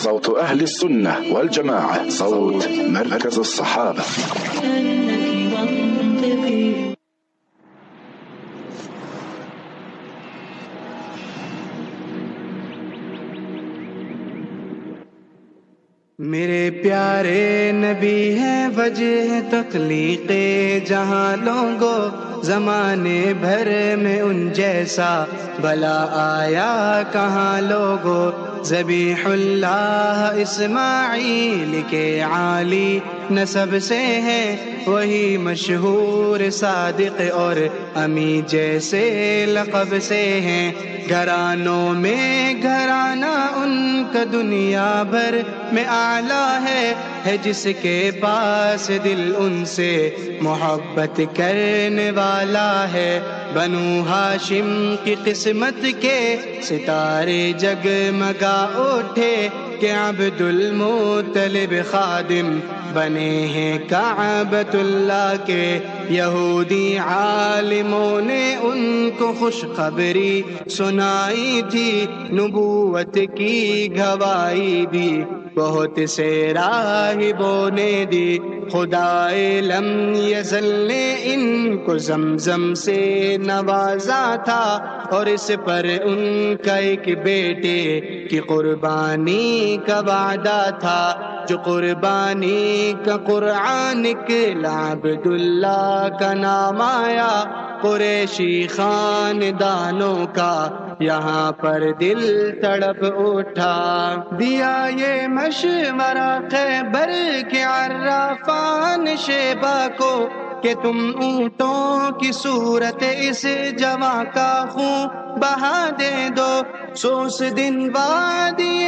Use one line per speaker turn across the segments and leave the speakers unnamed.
صوت أهل السنة والجماعة، صوت مركز الصحابة.
میرے پیارے نبی ہیں وجہ تخلیق جہاں لوگوں، زمانے بھر میں ان جیسا بھلا آیا کہاں لوگوں. ذبیح اللہ اسماعیل کے عالی نسب سے ہیں، وہی مشہور صادق اور امی جیسے لقب سے ہیں. گھرانوں میں گھرانہ ان کا دنیا بھر میں اعلیٰ ہے جس کے پاس دل ان سے محبت کرنے والا ہے. بنو ہاشم کی قسمت کے ستارے جگمگا اٹھے کہ عبد المطلب خادم بنے ہیں کعبۃ اللہ کے. یہودی عالموں نے ان کو خوشخبری سنائی تھی، نبوت کی گواہی بھی بہت سے راہبوں نے دی. خدائے لم یزل نے ان کو زمزم سے نوازا تھا، اور اس پر ان کا ایک بیٹے کی قربانی کا وعدہ تھا. جو قربانی کا قرآن نکلا عبداللہ کا نام آیا. قریشی خاندانوں کا یہاں پر دل تڑپ اٹھا. دیا یہ مشورہ خیبر کے عرافان شیبہ کو کہ تم اونٹوں کی صورت اس جواں کا خون بہا دے دو. سوس دن وادی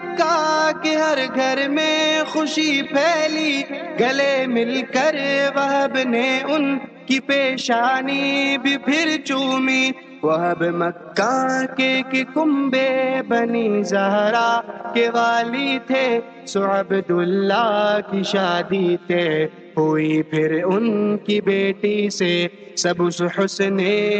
مکہ کے ہر گھر میں خوشی پھیلی. گلے مل کر وہب نے ان کی پیشانی بھی پھر چومی. وہب مکہ کے کنبے بنی زہرا کے والی تھے، سو عبداللہ کی شادی تھے ہوئی پھر ان کی بیٹی سے. سب اس حسن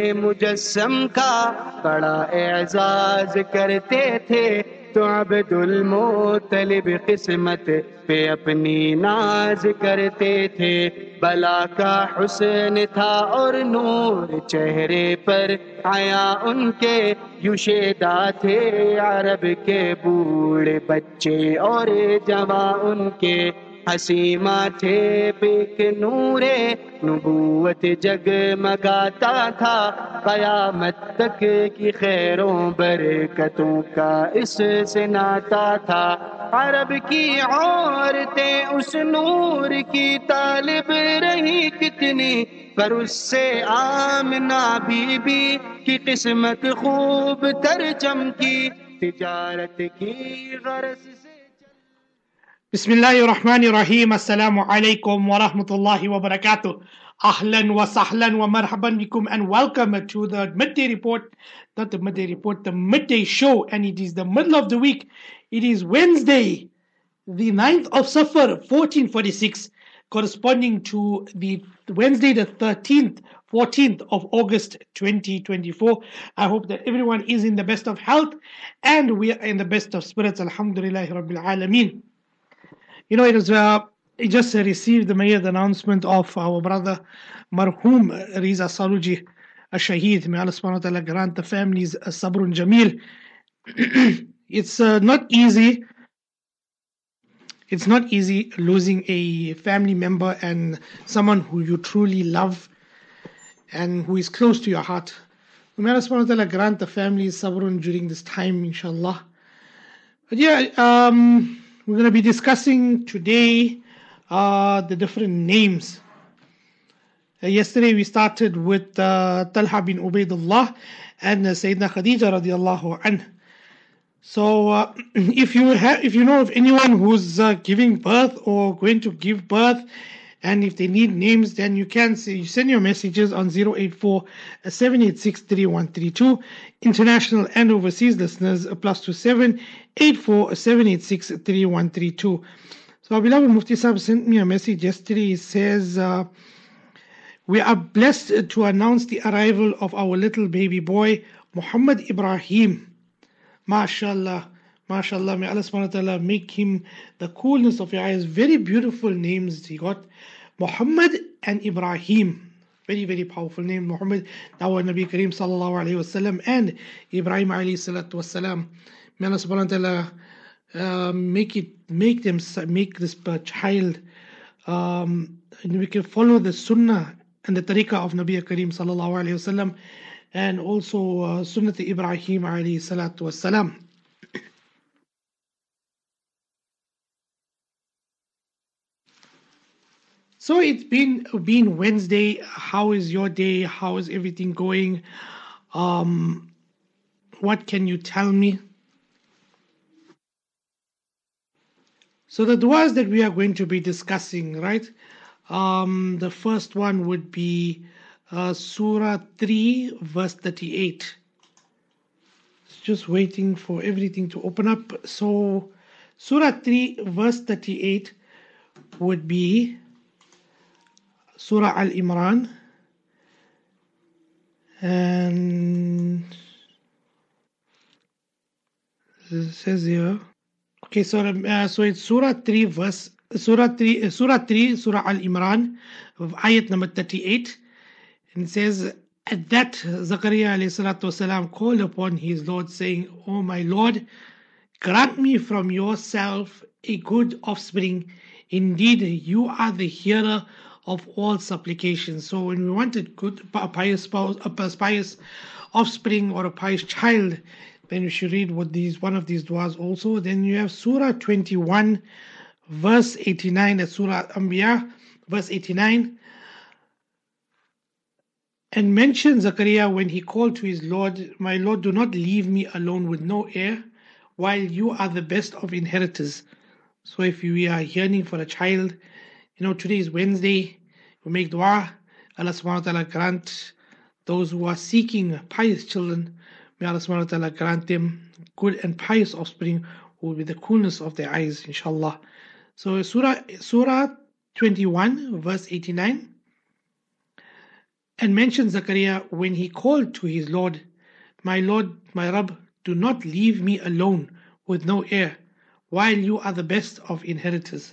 مجسم کا بڑا اعزاز کرتے تھے، تو عبد المطلب قسمت پہ اپنی ناز کرتے تھے. بلا کا حسن تھا اور نور چہرے پر آیا ان کے. یوں شیدا تھے عرب کے بوڑھے بچے اور جوان ان کے. حسیمہ تھے بیک نورے نبوت جگمگاتا تھا. قیامت تک کی خیروں برکتوں کا اس سے ناتا تھا. عرب کی عورتیں اس نور کی طالب رہی کتنی، پر اس سے آمنہ بی بی کی قسمت خوب تر چمکی. تجارت کی غرض سے
Bismillahirrahmanirrahim. Assalamu alaikum wa rahmatullahi wa barakatuh. Ahlan wa sahlan wa marhaban bikum, and welcome to the midday report. Not the midday report, the midday show, and it is the middle of the week. It is Wednesday, the 9th of Safar, 1446, corresponding to the Wednesday the 14th of August 2024. I hope that everyone is in the best of health and we are in the best of spirits. Alhamdulillahi Rabbil Alameen. You know, I just received the mayor's announcement of our brother Marhum Riza Saluji, a Shaheed. May Allah subhanahu wa ta'ala grant the families a sabrun jameel. It's not easy. It's not easy losing a family member and someone who you truly love and who is close to your heart. May Allah subhanahu wa ta'ala grant the families sabrun during this time, inshallah. But yeah, we're going to be discussing today the different names. Yesterday we started with Talha bin Ubaidullah and Sayyidina Khadija radiallahu anha. So if you know of anyone who's giving birth or going to give birth, and if they need names, then you can send your messages on 084-786-3132. International and overseas listeners, +27 84-786-3132. So our beloved Mufti Sahib sent me a message yesterday. He says, we are blessed to announce the arrival of our little baby boy, Muhammad Ibrahim. MashaAllah, MashaAllah, may Allah subhanahu wa ta'ala make him the coolness of your eyes. Very beautiful names he got. Muhammad and Ibrahim. Very, very powerful name. Muhammad, our Nabi Kareem sallallahu alayhi wasallam, and Ibrahim alayhi salatu wasalam. May Allah subhanahu wa ta'ala make this child, and we can follow the sunnah and the tariqah of Nabi Kareem sallallahu alayhi wasallam, and also sunnah Ibrahim alayhi salatu wasalam. So it's been Wednesday. How is your day? How is everything going? What can you tell me? So the du'as that we are going to be discussing, right? The first one would be Surah 3, verse 38. Just waiting for everything to open up. So Surah 3, verse 38 would be Surah Al-Imran, and it says here. Okay, so it's Surah 3, Surah Al-Imran, ayat number 38, and it says, at that Zakaria alayhi salatu wasalam called upon his Lord, saying, "O my Lord, grant me from yourself a good offspring. Indeed, you are the hearer of all supplications." So when we wanted a pious spouse, a pious offspring, or a pious child, then you should read one of these du'as also. Then you have Surah 21, verse 89, that's Surah Anbiya, verse 89. And mention Zakaria when he called to his Lord, "My Lord, do not leave me alone with no heir, while you are the best of inheritors." So if we are yearning for a child, today is Wednesday, we make dua. Allah subhanahu wa ta'ala grant those who are seeking pious children, may Allah subhanahu wa ta'ala grant them good and pious offspring who will be the coolness of their eyes, inshallah. So Surah 21, verse 89. And mention Zakaria when he called to his Lord, "My Lord, my Rabb, do not leave me alone with no heir, while you are the best of inheritors."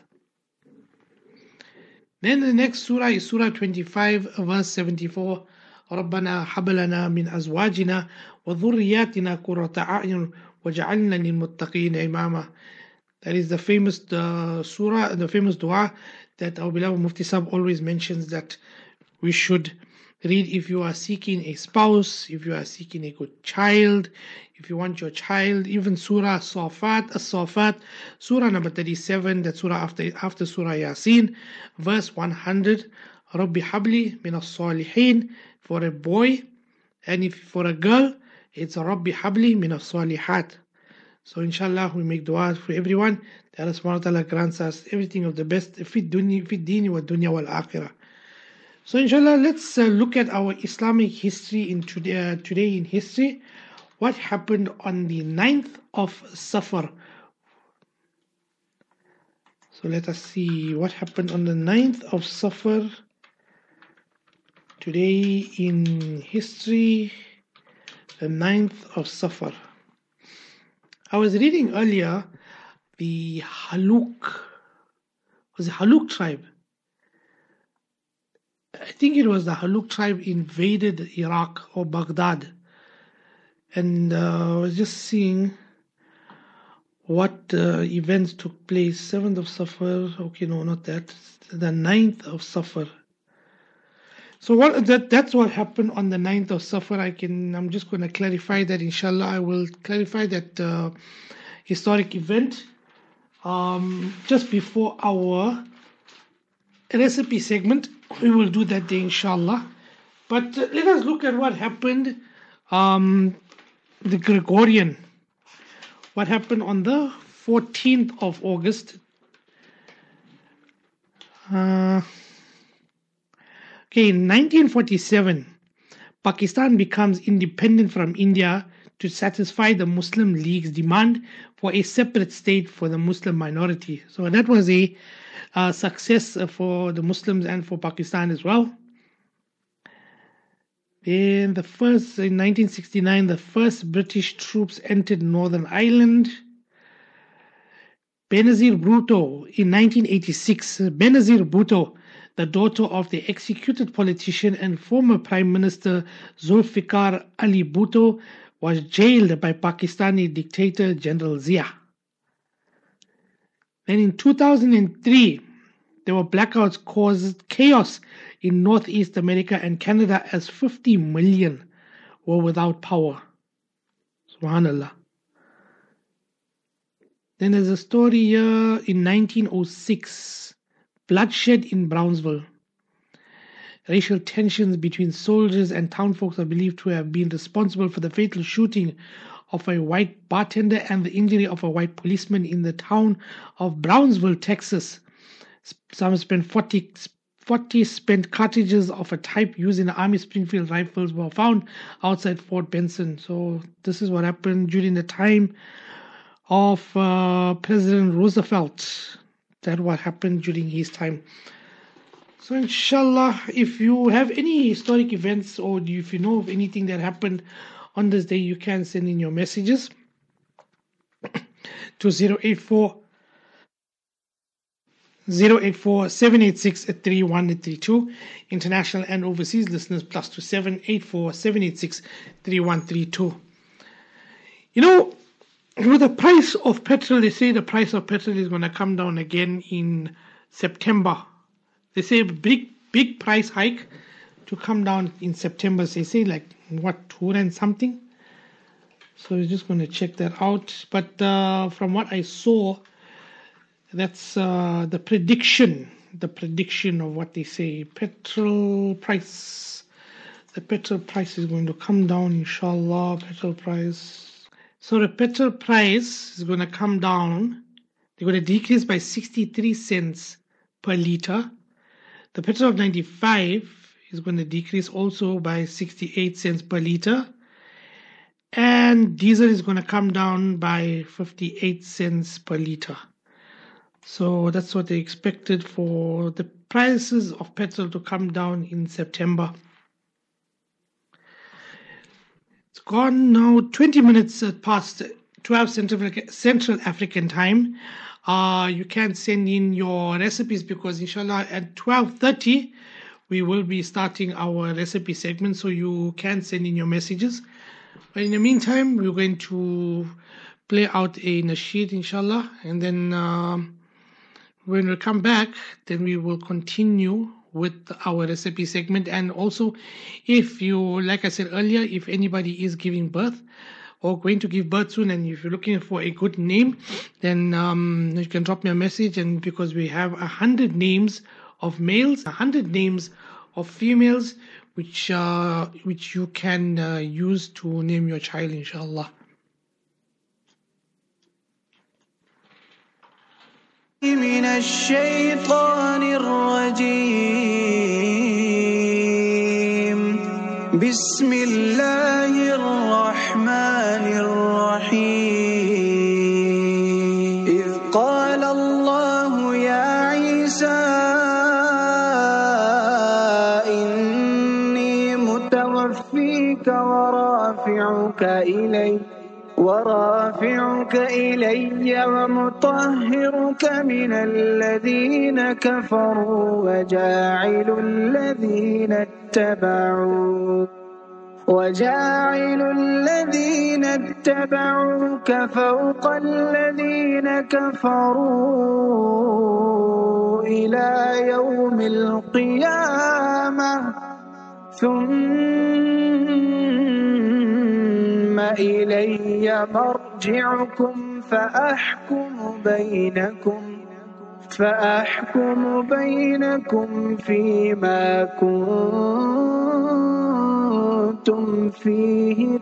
Then the next surah is Surah 25, verse 74. رَبَّنَا هَبْ لَنَا مِنْ أَزْوَاجِنَا وَذُرِّيَّاتِنَا قُرَّةَ أَعْيُنٍ وَاجْعَلْنَا لِلْمُتَّقِينَ إِمَامًا. That is the famous surah, the famous dua that our beloved Mufti Sahib always mentions that we should read if you are seeking a spouse, if you are seeking a good child, if you want your child. Even Surah As-Safat, Surah number 37, that surah after Surah Yasin, verse 100. Rabbi Habli min as-salihin for a boy, and if for a girl, it's Rabbi Habli min as-salihat. So inshallah, we make dua for everyone that Allah subhanahu wa ta'ala grants us everything of the best, fi dini wa dunya wal akhirah. So inshallah, let's look at our Islamic history in today in history. What happened on the 9th of Safar? So let us see what happened on the 9th of Safar today in history. The 9th of Safar. I was reading earlier the Haluk tribe. I think it was the Haluk tribe invaded Iraq or Baghdad, and I was just seeing what events took place. 7th of Safar, okay, no, not that, the 9th of Safar. So that's what happened on the 9th of Safar. I'm just going to clarify that, inshallah. I will clarify that historic event just before our recipe segment. We will do that day, inshallah. But let us look at what happened, the Gregorian. What happened on the 14th of August. In 1947, Pakistan becomes independent from India to satisfy the Muslim League's demand for a separate state for the Muslim minority. So that was a success for the Muslims and for Pakistan as well. Then in 1969, the first British troops entered Northern Ireland. Benazir Bhutto in 1986. Benazir Bhutto, the daughter of the executed politician and former Prime Minister Zulfikar Ali Bhutto, was jailed by Pakistani dictator General Zia. Then in 2003, there were blackouts caused chaos in Northeast America and Canada as 50 million were without power. Subhanallah. Then there's a story here in 1906, bloodshed in Brownsville. Racial tensions between soldiers and townfolk are believed to have been responsible for the fatal shooting of a white bartender and the injury of a white policeman in the town of Brownsville, Texas. Some spent 40 spent cartridges of a type used in the Army Springfield rifles were found outside Fort Benson. So this is what happened during the time of President Roosevelt. That what happened during his time. So inshallah, if you have any historic events or if you know of anything that happened on this day, you can send in your messages to 084-786-3132. International and overseas listeners +27 84-786-3132. You know, with the price of petrol, they say the price of petrol is going to come down again in September. They say a big price hike to come down in September. They say like, what, 2 and something? So we're just going to check that out. But from what I saw, that's the prediction of what they say. Petrol price. The petrol price is going to come down, inshallah. Petrol price. So the petrol price is going to come down. They're going to decrease by 63 cents per liter. The petrol of 95 is going to decrease also by 68 cents per liter. And diesel is going to come down by 58 cents per liter. So that's what they expected for the prices of petrol to come down in September. It's gone now 20 minutes past 12 Central African time. You can send in your recipes because inshallah at 12:30 we will be starting our recipe segment, so you can send in your messages. But in the meantime, we're going to play out a nasheed inshallah, and then when we come back, then we will continue with our recipe segment. And also, if you, like I said earlier, if anybody is giving birth or going to give birth soon, and if you're looking for a good name, then you can drop me a message. And because we have 100 names of males, 100 names of females, which you can use to name your child, inshallah.
من الشيطان الرجيم بسم الله الرحمن الرحيم إذ قال الله يا عيسى إني متوفيك ورافعك إلي ومطهرك من الذين كفروا وجاعل الذين اتبعوك فوق الذين كفروا إلى يوم القيامة ثم إلي مرجعكم فأحكم بينكم فيما كنتم فيه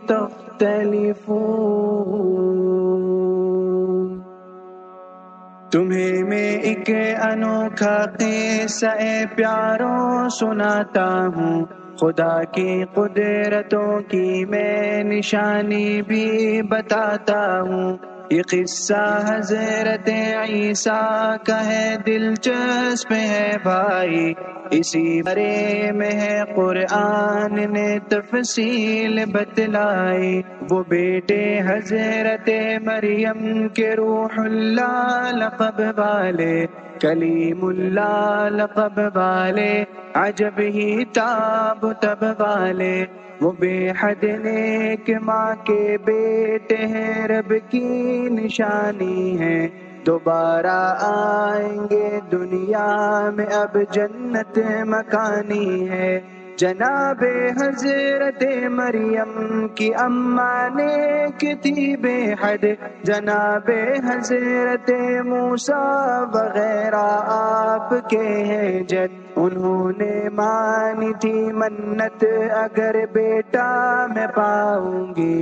تختلفون तुम्हें मैं एक अनोखा किस्सा प्यारो सुनाता हूँ खुदा की कुदरतों की मैं निशानी भी बताता हूँ ये किस्सा हज़रत ईसा का है दिलचस्प है भाई اسی بارے میں ہے قرآن نے تفصیل بتلائی، وہ بیٹے حضرت مریم کے روح اللہ لقب والے، کلیم اللہ لقب والے، عجب ہی تاب و تب والے، وہ بے حد نیک ماں کے بیٹے ہیں، رب کی نشانی ہے، دوبارہ آئیں گے دنیا میں، اب جنت مکانی ہے۔ جناب حضرت مریم کی اماں نیک تھی بے حد، جناب حضرت موسیٰ وغیرہ آپ کے ہیں جد، انہوں نے مانی تھی منت، اگر بیٹا میں پاؤں گی،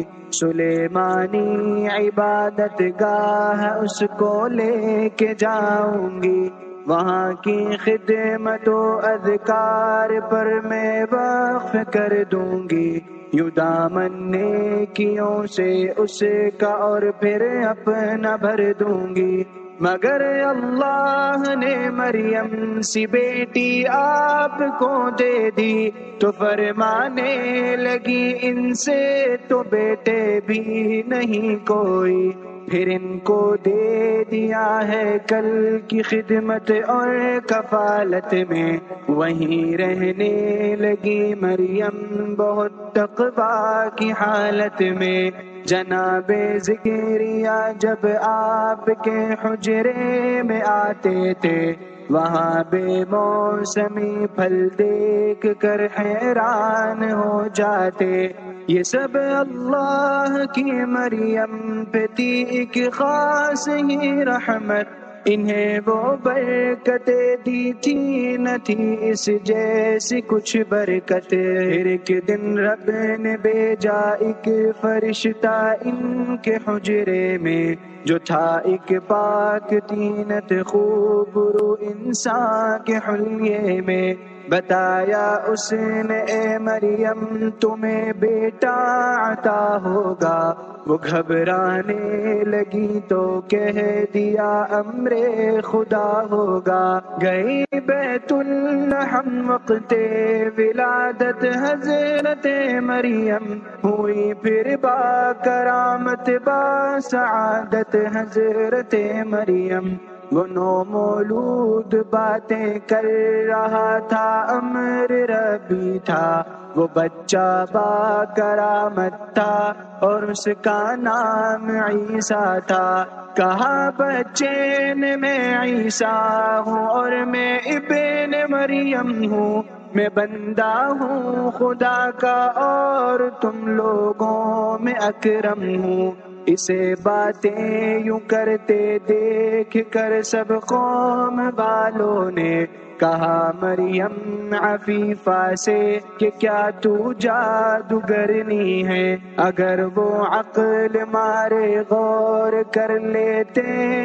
سلیمانی عبادت گاہ اس کو لے کے جاؤں گی، وہاں کی خدمت و اذکار پر میں وقف کر دوں گی، یوں دامن نیکیوں سے اس کا اور پھر اپنا بھر دوں گی، مگر اللہ نے مریم سی بیٹی آپ کو دے دی، تو فرمانے لگی ان سے تو بیٹے بھی نہیں کوئی، پھر ان کو دے دیا ہے کل کی خدمت اور کفالت میں، وہیں رہنے لگی مریم بہت تقویٰ کی حالت میں۔ جناب زکریا جب آپ کے حجرے میں آتے تھے، وہاں بے موسمی پھل دیکھ کر حیران ہو جاتے، یہ سب اللہ کی مریم پہ تھی ایک خاص ہی رحمت، انہیں وہ برکتیں دی تھی نہ تھی اس جیسی کچھ برکت، پھر ایک دن رب نے بھیجا ایک فرشتہ ان کے حجرے میں، جو تھا ایک پاک طینت خوب رو انسان کے حلیے میں، بتایا اس نے اے مریم تمہیں بیٹا عطا ہوگا، وہ گھبرانے لگی تو کہہ دیا امر خدا ہوگا، گئی بیت الحم وقت ولادت حضرت مریم، ہوئی پھر با کرامت با سعادت حضرت مریم، وہ نو مولود باتیں کر رہا تھا، امر ربی تھا، وہ بچہ با کرامت تھا اور اس کا نام عیسیٰ تھا، کہا بچے نے میں عیسیٰ ہوں اور میں ابن مریم ہوں، میں بندہ ہوں خدا کا اور تم لوگوں میں اکرم ہوں، اسے باتیں یوں کرتے دیکھ کر سب قوم والوں نے کہا مریم عفیفہ سے کہ کیا تو جادوگرنی ہے، اگر وہ عقل مارے غور کر لیتے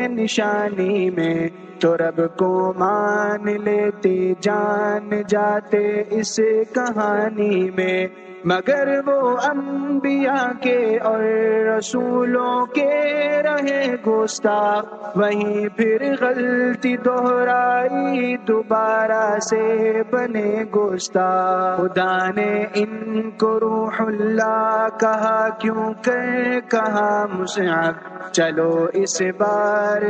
نشانی میں، تو رب کو مان لیتے جان جاتے اس کہانی میں، مگر وہ انبیاء کے اور رسولوں کے رہے گستاخ، وہیں پھر غلطی دہرائی دوبارہ سے بنے گستاخ، خدا نے ان کو روح اللہ کہا کیوں کر کہا مصعب، چلو اس بار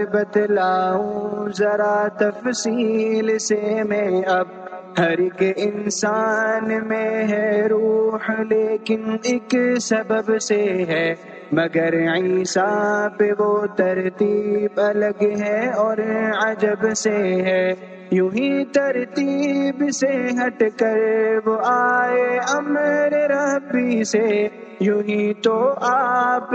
بتلاؤں ذرا تفصیل سے میں اب، ہر ایک انسان میں ہے روح لیکن ایک سبب سے ہے، مگر عیسیٰ پہ وہ ترتیب الگ ہے اور عجب سے ہے، یوں ہی ترتیب سے ہٹ کر وہ آئے امر ربی سے، یوں ہی تو آپ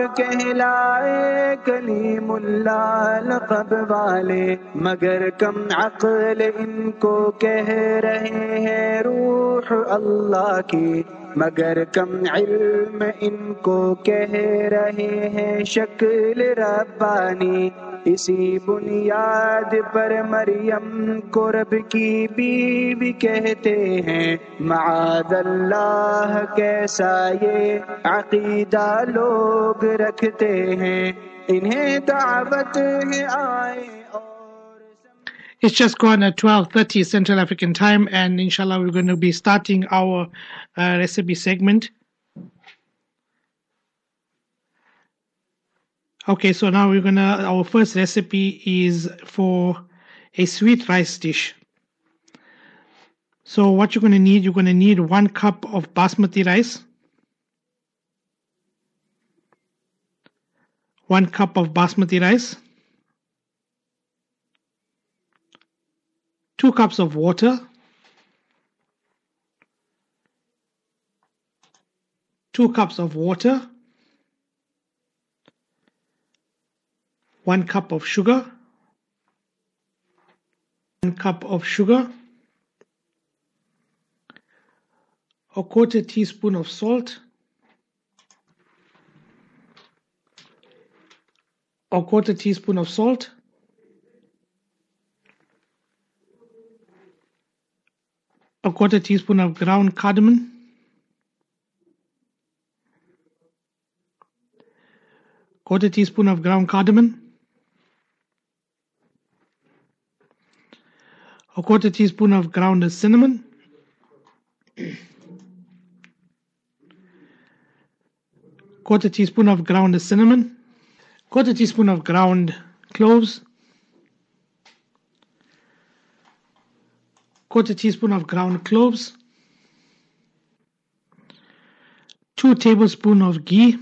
کہلائے کلیم اللہ لقب والے، مگر کم عقل ان کو کہہ رہے ہیں روح اللہ کی، مگر کم علم ان کو کہہ رہے ہیں شکل ربانی، اسی بنیاد پر مریم کو رب کی بیوی کہتے ہیں، معاذ اللہ کیسا یہ عقیدہ لوگ رکھتے ہیں، انہیں دعوت ہے آئے اور
It's just gone at 12:30 Central African time, and inshallah we're going to be starting our recipe segment. Okay, so now our first recipe is for a sweet rice dish. So what you're going to need 1 cup of basmati rice, 1 cup of basmati rice, 2 cups of water, 2 cups of water, 1 cup of sugar, 1 cup of sugar, a 1/4 teaspoon of salt, a 1/4 teaspoon of salt, a 1/4 teaspoon of ground cardamom, a 1/4 teaspoon of ground cardamom, a 1/4 teaspoon of ground cinnamon, 1/4 teaspoon of ground cinnamon, 1/4 teaspoon of ground cloves, 1/4 teaspoon of ground cloves, 2 tablespoons of ghee,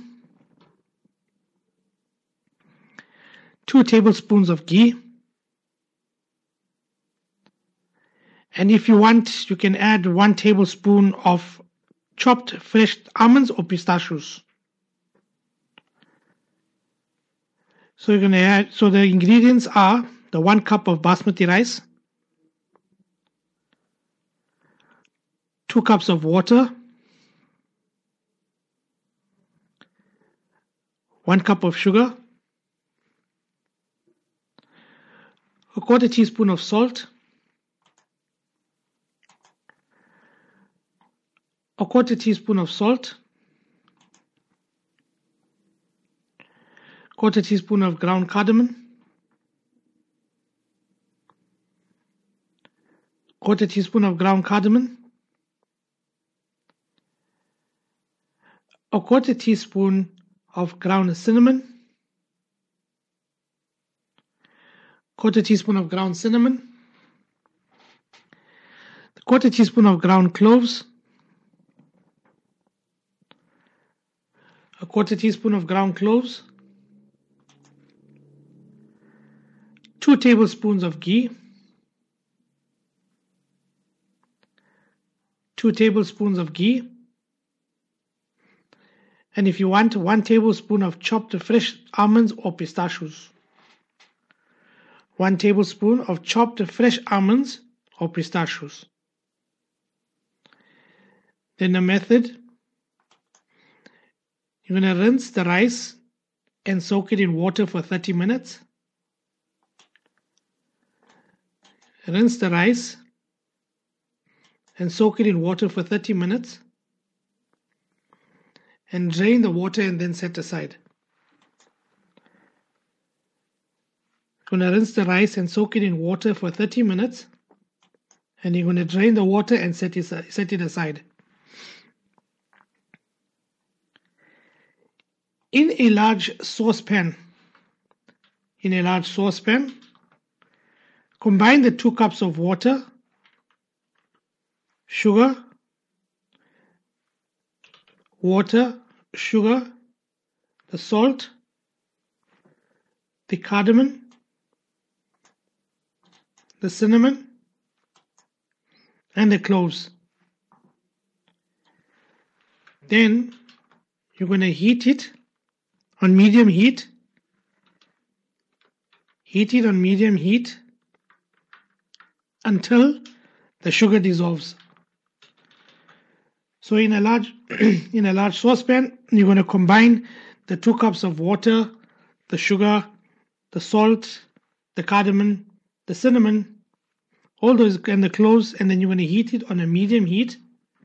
2 tablespoons of ghee, and if you want, you can add 1 tablespoon of chopped fresh almonds or pistachios. So you're going to add, so the ingredients are the 1 cup of basmati rice, 2 cups of water, 1 cup of sugar, a 1/4 teaspoon of salt, a 1/4 teaspoon of salt, 1/4 teaspoon of ground cardamom, 1/4 teaspoon of ground cardamom, a 1/4 teaspoon of ground cinnamon, 1/4 teaspoon of ground cinnamon, a 1/4 teaspoon of ground cloves, a 1/4 teaspoon of ground cloves, 2 tablespoons of ghee, 2 tablespoons of ghee, and if you want, 1 tablespoon of chopped fresh almonds or pistachios. 1 tablespoon of chopped fresh almonds or pistachios. Then the method, you're going to rinse the rice and soak it in water for 30 minutes. Rinse the rice and soak it in water for 30 minutes. And drain the water and then set aside. You're going to rinse the rice and soak it in water for 30 minutes. And you're going to drain the water and set it aside. In a large saucepan, combine the 2 cups of water, sugar, sugar, the salt, the cardamom, the cinnamon, and the cloves. Then you're going to heat it on medium heat. Heat it on medium heat until the sugar dissolves. So in a large saucepan, you're going to combine the 2 cups of water, the sugar, the salt, the cardamom, the cinnamon, all those, and the cloves, and then you're going to heat it on a medium heat.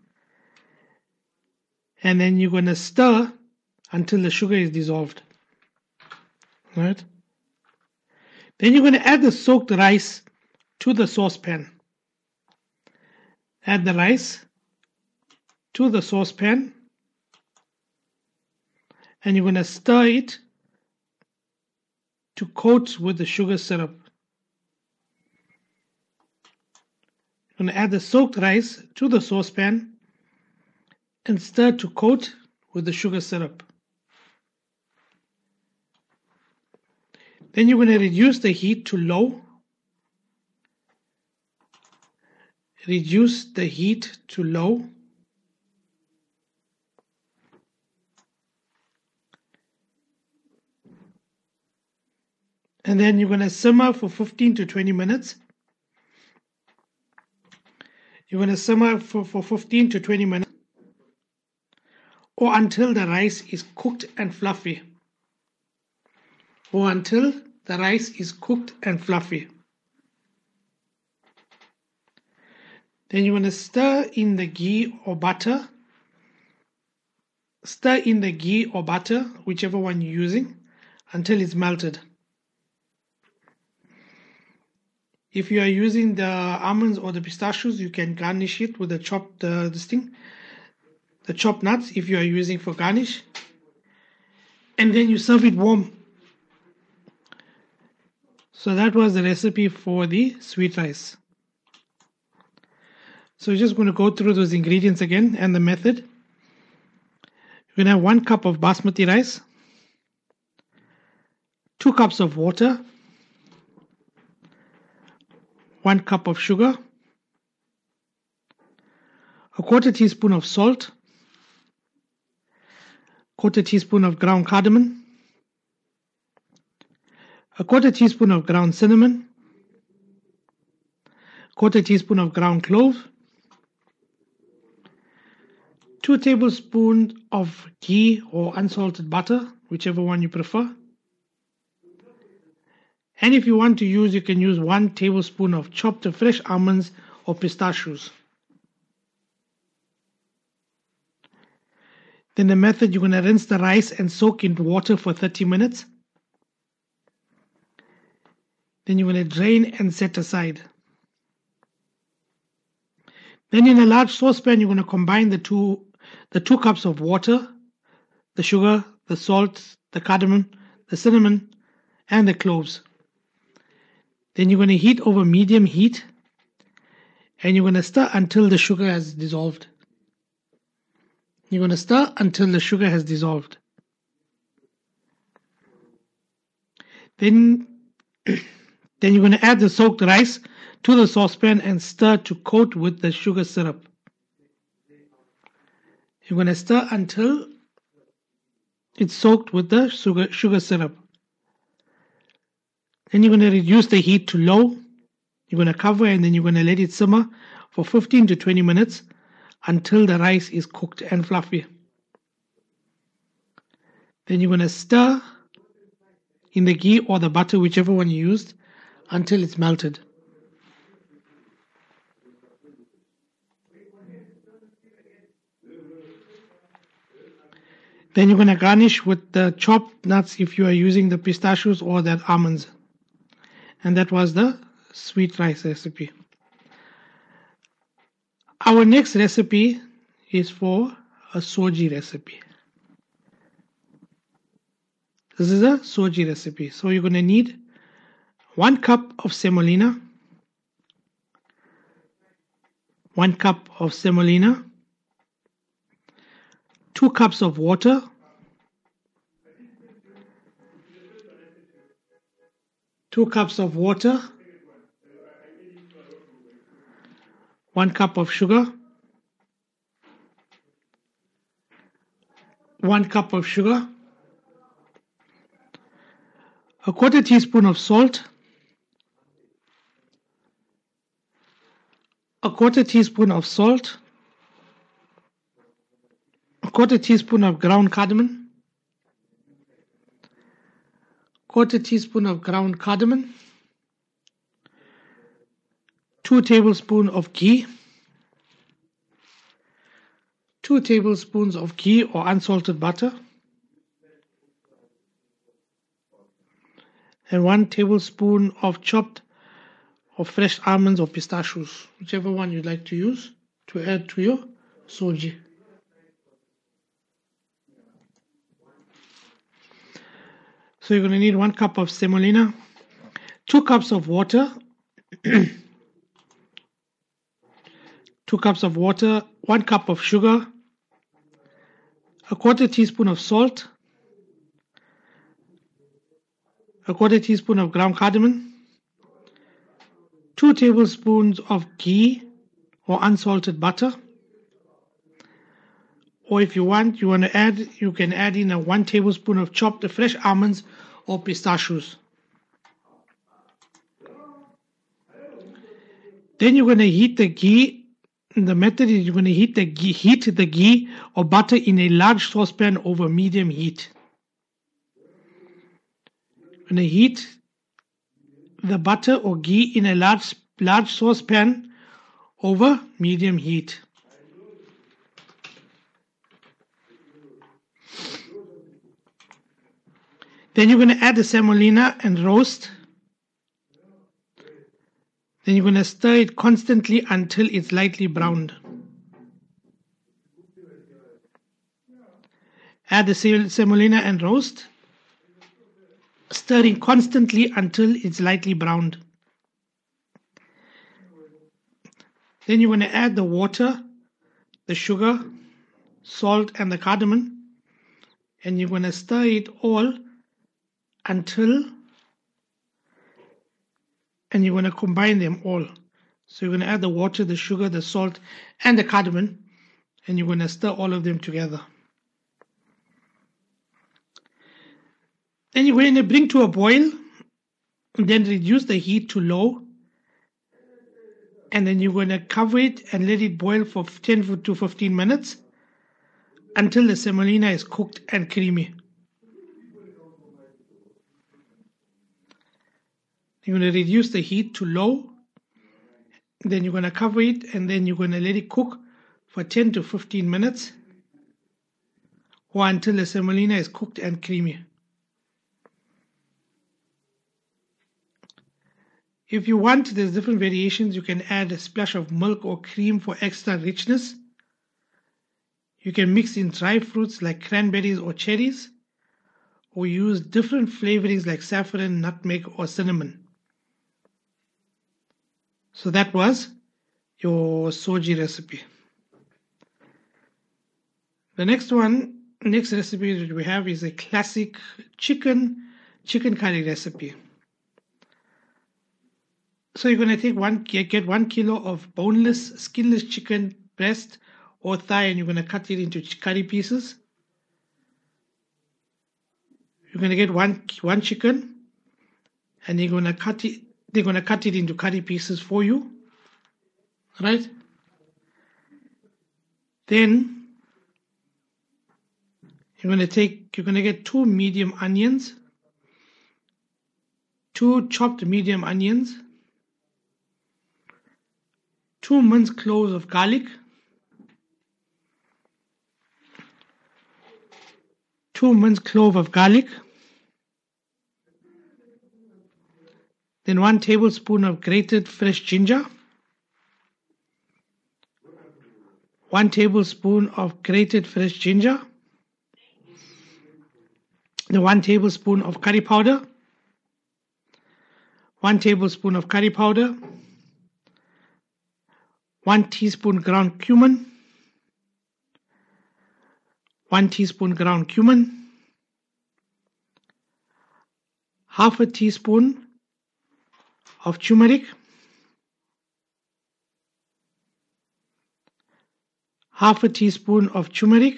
And then you're going to stir until the sugar is dissolved. Right? Then you're going to add the soaked rice to the saucepan. Add the rice to the saucepan, and you're going to stir it to coat with the sugar syrup. You're going to add the soaked rice to the saucepan and stir to coat with the sugar syrup. Then you're going to reduce the heat to low. Reduce the heat to low. And then you're going to simmer for 15 to 20 minutes. You're going to simmer for 15 to 20 minutes or until the rice is cooked and fluffy. Or until the rice is cooked and fluffy. Then you're going to stir in the ghee or butter. Stir in the ghee or butter, whichever one you're using, until it's melted. If you are using the almonds or the pistachios, you can garnish it with the chopped the chopped nuts if you are using for garnish. And then you serve it warm. So that was the recipe for the sweet rice. So we're just going to go through those ingredients again and the method. You're going to have 1 cup of basmati rice, 2 cups of water, 1 cup of sugar, 1/4 teaspoon of salt, 1/4 teaspoon of ground cardamom, 1/4 teaspoon of ground cinnamon, 1/4 teaspoon of ground clove, 2 tablespoons of ghee or unsalted butter, whichever one you prefer. And if you want to use, you can use 1 tablespoon of chopped fresh almonds or pistachios. Then the method, you're going to rinse the rice and soak in water for 30 minutes. Then you're going to drain and set aside. Then in a large saucepan, you're going to combine the two cups of water, the sugar, the salt, the cardamom, the cinnamon, and the cloves. Then you're going to heat over medium heat, and you're going to stir until the sugar has dissolved. You're going to stir until the sugar has dissolved. Then you're going to add the soaked rice to the saucepan and stir to coat with the sugar syrup. You're going to stir until it's soaked with the sugar syrup. Then you're going to reduce the heat to low. You're going to cover and then you're going to let it simmer for 15 to 20 minutes until the rice is cooked and fluffy. Then you're going to stir in the ghee or the butter, whichever one you used, until it's melted. Then you're going to garnish with the chopped nuts if you are using the pistachios or the almonds. And that was the sweet rice recipe. Our next recipe is for a soji recipe. This is a soji recipe. So you're going to need 1 cup of semolina, 1 cup of semolina, 2 cups of water, 2 cups of water, 1 cup of sugar, 1 cup of sugar, 1/4 teaspoon of salt, 1/4 teaspoon of salt, 1/4 teaspoon of ground cardamom, 1/4 teaspoon of ground cardamom, 2 tablespoons of ghee, 2 tablespoons of ghee or unsalted butter, and 1 tablespoon of chopped or fresh almonds or pistachios, whichever one you'd like to use to add to your soji. So you're going to need 1 cup of semolina, 2 cups of water, 2 cups of water, 1 cup of sugar, a 1/4 teaspoon of salt, a 1/4 teaspoon of ground cardamom, 2 tablespoons of ghee or unsalted butter, or if you want to add, you can add in a 1 tablespoon of chopped fresh almonds or pistachios. Then you're going to heat the ghee. The method is you're going to heat the ghee or butter in a large saucepan over medium heat. You're going to heat the butter or ghee in a large saucepan over medium heat. Then you're going to add the semolina and roast. Then you're going to stir it constantly until it's lightly browned. Add the semolina and roast, stirring constantly until it's lightly browned. Then you're going to add the water, the sugar, salt and the cardamom, and you're going to stir it all until, and you're going to combine them all. So you're going to add the water, the sugar, the salt and the cardamom, and you're going to stir all of them together. Then you're going to bring to a boil, and then reduce the heat to low, and then you're going to cover it and let it boil for 10 to 15 minutes until the semolina is cooked and creamy. You're going to reduce the heat to low, then you're going to cover it, and then you're going to let it cook for 10 to 15 minutes or until the semolina is cooked and creamy. If you want, there's different variations. You can add a splash of milk or cream for extra richness. You can mix in dry fruits like cranberries or cherries, or use different flavorings like saffron, nutmeg or cinnamon. So that was your soji recipe. The next recipe that we have is a classic chicken curry recipe. So you're going to get 1 kilo of boneless, skinless chicken breast or thigh, and you're going to cut it into curry pieces. You're going to get one chicken, and you're going to cut it. They're going to cut it into curry pieces for you, right? Then you're going to get 2 medium onions, 2 chopped medium onions, 2 minced cloves of garlic, 2 minced cloves of garlic, then 1 tablespoon of grated fresh ginger, 1 tablespoon of grated fresh ginger, then 1 tablespoon of curry powder, 1 tablespoon of curry powder, 1 teaspoon ground cumin, 1 teaspoon ground cumin, half a teaspoon of turmeric, half a teaspoon of turmeric.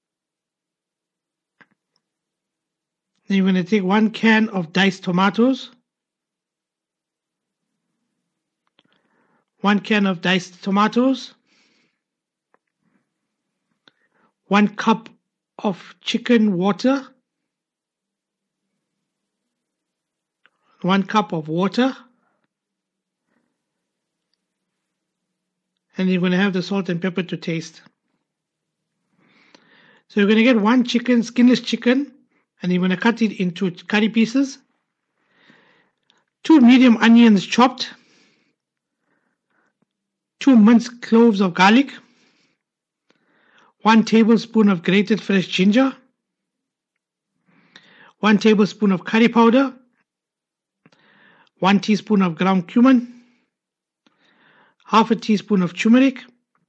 Then you're going to take 1 can of diced tomatoes, 1 can of diced tomatoes, 1 cup of chicken water, 1 cup of water, and you're going to have the salt and pepper to taste. So you're going to get 1 skinless chicken, and you're going to cut it into curry pieces, 2 medium onions chopped, 2 minced cloves of garlic, 1 tablespoon of grated fresh ginger, 1 tablespoon of curry powder, 1 teaspoon of ground cumin, half a teaspoon of turmeric,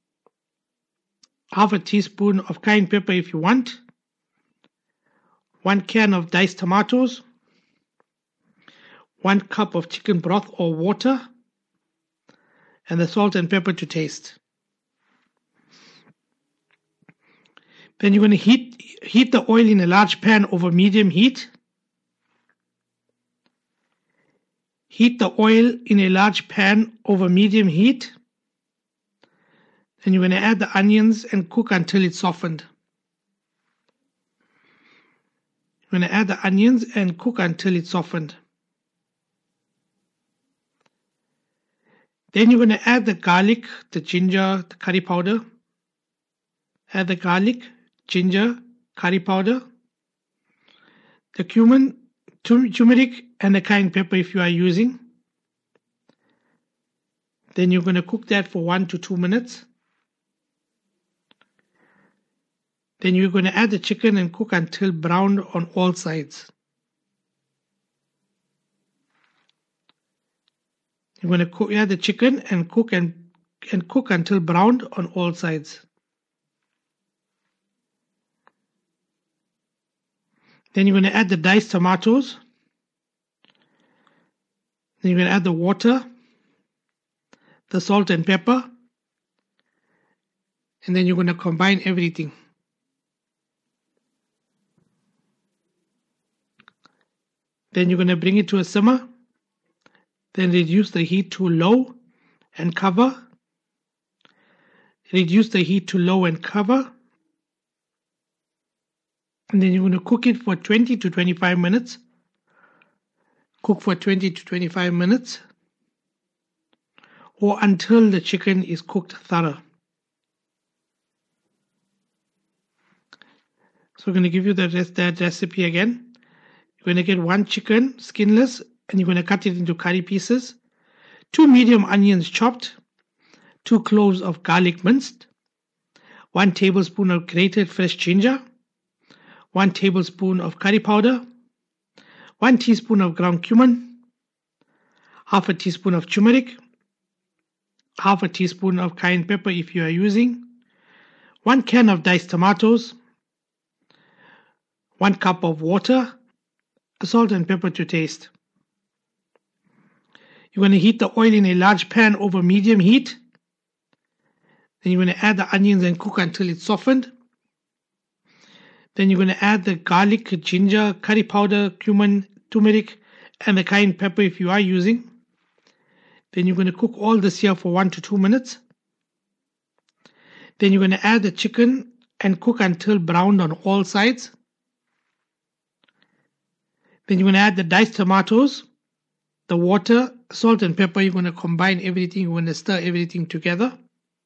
half a teaspoon of cayenne pepper if you want, 1 can of diced tomatoes, 1 cup of chicken broth or water, and the salt and pepper to taste. Then you're going to heat the oil in a large pan over medium heat. Heat the oil in a large pan over medium heat. Then you're going to add the onions and cook until it's softened. You're going to add the onions and cook until it's softened. Then you're going to add the garlic, the ginger, the curry powder. Add the garlic, ginger, curry powder, the cumin, turmeric, and the cayenne pepper if you are using. Then you're going to cook that for 1 to 2 minutes. Then you're going to add the chicken and cook until browned on all sides. You're going to add the chicken and cook until browned on all sides. Then you're going to add the diced tomatoes. Then you're going to add the water, the salt and pepper, and then you're going to combine everything. Then you're going to bring it to a simmer. Then reduce the heat to low and cover. Reduce the heat to low and cover. And then you're going to cook it for 20 to 25 minutes. Cook for 20 to 25 minutes. Or until the chicken is cooked thorough. So we're going to give you that recipe again. You're going to get 1 chicken, skinless, and you're going to cut it into curry pieces. 2 medium onions chopped. 2 cloves of garlic minced. 1 tablespoon of grated fresh ginger. 1 tablespoon of curry powder, 1 teaspoon of ground cumin, half a teaspoon of turmeric, half a teaspoon of cayenne pepper if you are using, 1 can of diced tomatoes, 1 cup of water, salt and pepper to taste. You're going to heat the oil in a large pan over medium heat. Then you're going to add the onions and cook until it's softened. Then you're going to add the garlic, ginger, curry powder, cumin, turmeric, and the cayenne pepper if you are using. Then you're going to cook all this here for 1 to 2 minutes. Then you're going to add the chicken and cook until browned on all sides. Then you're going to add the diced tomatoes, the water, salt and pepper. You're going to combine everything. You're going to stir everything together.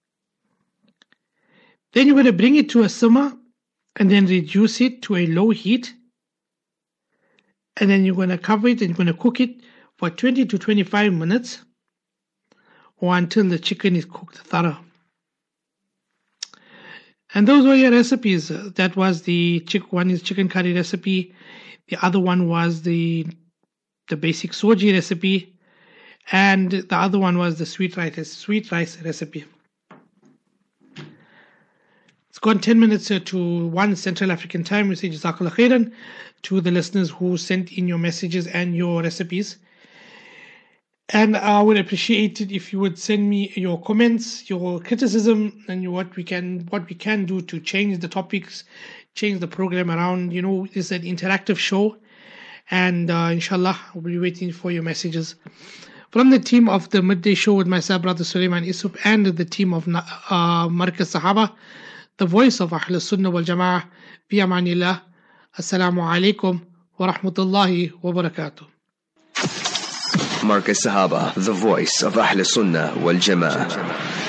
Then you're going to bring it to a simmer and then reduce it to a low heat. And then you're going to cover it and you're going to cook it for 20 to 25 minutes or until the chicken is cooked thorough. And those were your recipes. That was one is chicken curry recipe. The other one was the basic soji recipe. And the other one was the sweet rice recipe. It's gone 10 minutes to 1 Central African time. We say Jazakallah khairan to the listeners who sent in your messages and your recipes. And I would appreciate it if you would send me your comments, your criticism, and what we can do to change the topics, change the program around. You know, it's an interactive show, and inshallah, we'll be waiting for your messages. From the team of the Midday Show with myself, Brother Sulaiman Isup, and the team of Markaz Sahaba, the voice of Ahl Sunnah wal Jama'ah, bi amanillah. Assalamu alaikum wa rahmatullahi wa barakatuh.
Markaz Sahaba, the voice of Ahl Sunnah wal Jama'ah.